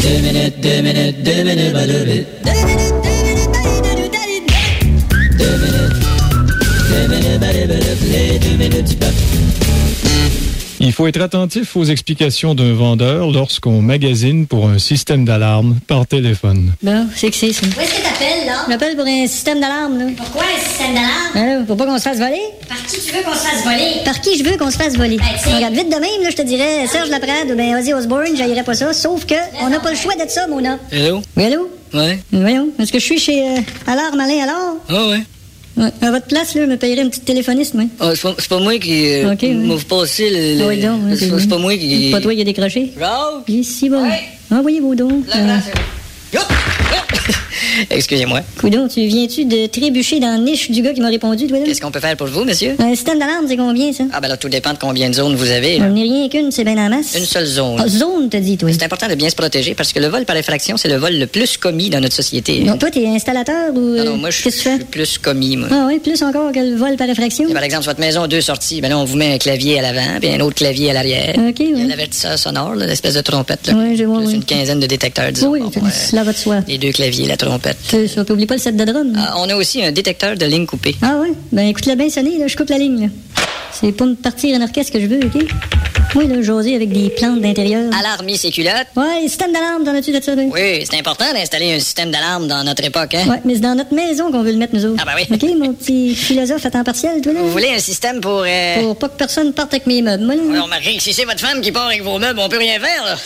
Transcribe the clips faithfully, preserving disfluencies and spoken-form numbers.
Deux minutes, deux minutes, deux minutes, bah, deux minutes. Deux minutes, deux minutes, bah, deux minutes. Deux minutes, deux minutes, bah, deux minutes, les deux minutes du peuple. Il faut être attentif aux explications d'un vendeur lorsqu'on magasine pour un système d'alarme par téléphone. Bon, c'est que c'est ça. Où est-ce que t'appelles, là? Je m'appelle pour un système d'alarme, là. Pourquoi un système d'alarme? Ben là, pour pas qu'on se fasse voler. Par qui tu veux qu'on se fasse voler? Par qui je veux qu'on se fasse voler? Ben, t'sais. Regarde, vite de même, là, je te dirais Serge Laprade ou ben Ozzy Osbourne, j'haïrais pas ça, sauf que on n'a pas le choix d'être ça, Mona. Hello? Oui, allô? Ouais. Voyons, est-ce que je suis chez euh, Alarme Alain alors? Ah ouais. Ouais. À votre place, là, je me payerais une petite téléphoniste, moi. Ah, c'est, pas, c'est pas moi qui euh, Ok, ouais. m'a passé le... le Ah oui, donc, ouais, c'est, c'est- c'est pas moi qui... C'est pas toi qui a décroché? Jacques? Ici, bon. Ouais. Envoyez vos dons. La place, Hop! Hop! Excusez-moi. Coudon, tu viens-tu de trébucher dans la niche du gars qui m'a répondu, toi, là? Qu'est-ce qu'on peut faire pour vous, monsieur? Un système d'alarme, c'est combien, ça? Ah ben là, tout dépend de combien de zones vous avez. Là. On n'est rien qu'une, c'est bien en masse. Une seule zone. Ah, zone, t'as dit, toi. C'est important de bien se protéger parce que le vol par effraction, c'est le vol le plus commis dans notre société. Donc, toi, t'es installateur ou. Non, euh, non, moi, je Qu'est-ce que tu suis fais? plus commis, moi. Ah oui, plus encore que le vol par effraction? Et par exemple, sur votre maison a deux sorties. Ben là, on vous met un clavier à l'avant puis un autre clavier à l'arrière. Ok, Il y a oui. l'avertisseur sonore, là, l'espèce de trompette. Là. Ouais, je vois, Plus oui. une quinzaine de détecteurs, disons. Oui, Bon, oui, ouais. cela va de soi. Les deux claviers, la trompette. C'est ça, t'oublies pas le set de drum. Ah, on a aussi un détecteur de ligne coupée. Ah ouais? Ben écoute-le bien sonner, là, je coupe la ligne, là. C'est pas me partir en orchestre que je veux, OK? Moi, là, José avec des plantes d'intérieur. Alarmis ses culottes. Ouais, système d'alarme, t'en as-tu de ça, toi? Oui, c'est important d'installer un système d'alarme dans notre époque, hein? Ouais, mais c'est dans notre maison qu'on veut le mettre, nous autres. Ah, ben oui. OK, mon petit philosophe à temps partiel, toi, là? Vous voulez un système pour... Euh... Pour pas que personne parte avec mes meubles, moi, là. Alors, remarquez que si c'est votre femme qui part avec vos meubles, on peut rien faire, là.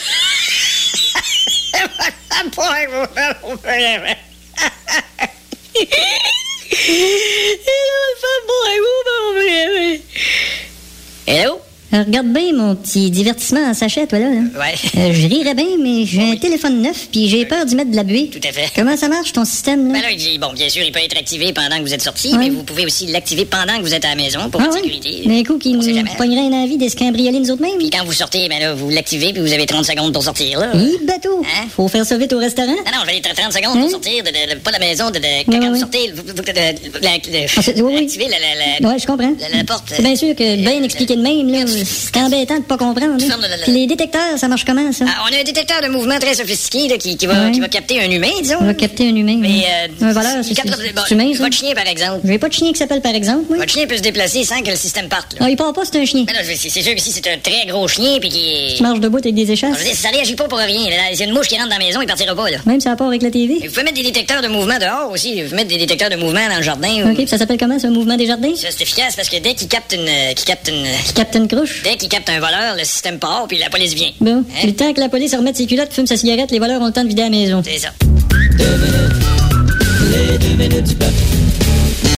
Votre femme part avec vos meubles, on peut rien faire. Et là, votre femme part avec vos meubles, on peut rien faire. Hello? Alors, regarde bien mon petit divertissement en sachet, toi, là. là. Ouais. Euh, je rirais bien, mais j'ai un téléphone neuf, puis j'ai peur d'y mettre de la buée. Tout à fait. Comment ça marche, ton système, là? Ben là, il dit, bon, bien sûr, il peut être activé pendant que vous êtes sorti, Ouais. mais vous pouvez aussi l'activer pendant que vous êtes à la maison pour Ah votre ouais? sécurité. D'un coup, qui On sait nous jamais. pognerait une envie de se cambrioler nous autres mêmes? Puis quand vous sortez, ben là, vous l'activez, puis vous avez trente secondes pour sortir, là. Hi, bateau! Hein? Faut faire ça vite au restaurant? Non, non, je vais être trente secondes Hein? pour sortir, de, de- de- pas de la maison, de, de, quand, Ouais, quand vous ouais. sortez, vous, vous- vous- de- de- la- de- Ah, c'est- oui, oui. activez la, la, la, Ouais, je comprends. la, la porte. C'est bien sûr que bien expliqué de même, là, c'est embêtant de pas comprendre. Tu Là. fermes le- le- Puis les détecteurs, ça marche comment, ça? Ah, on a un détecteur de mouvement très sophistiqué là, qui, qui, va, Ouais. qui va capter un humain, disons. On va capter un humain. Mais, ouais. euh, un voleur, il c'est capte- c'est- bon, c'est humain, ça? votre chien, par exemple. J'ai pas de chien qui s'appelle par exemple, moi. Votre chien peut se déplacer sans que le système parte, là. Ah, il part pas, c'est un chien. Mais non, c'est c'est sûr que si c'est un très gros chien, puis qui... Tu marches debout avec des Je échasses. veux dire, ça réagit pas pour rien. Là. S'il y a une mouche qui rentre dans la maison, il partira pas, là. Même ça part avec la T Et V. vous pouvez mettre des détecteurs de mouvement dehors aussi. Vous pouvez mettre des détecteurs de mouvement dans le jardin. ou- OK, puis ça s'appelle comment, ça, un mouvement des jardins? Ça, c'est efficace parce que dès qu'il capte une... euh, qu'il capte une... Qui capte une crouche. Dès qu'il capte un voleur, le système part, puis la police vient. Bon, Hein? puis le temps que la police remette ses culottes, fume sa cigarette, les voleurs ont le temps de vider la maison. C'est ça. Deux minutes,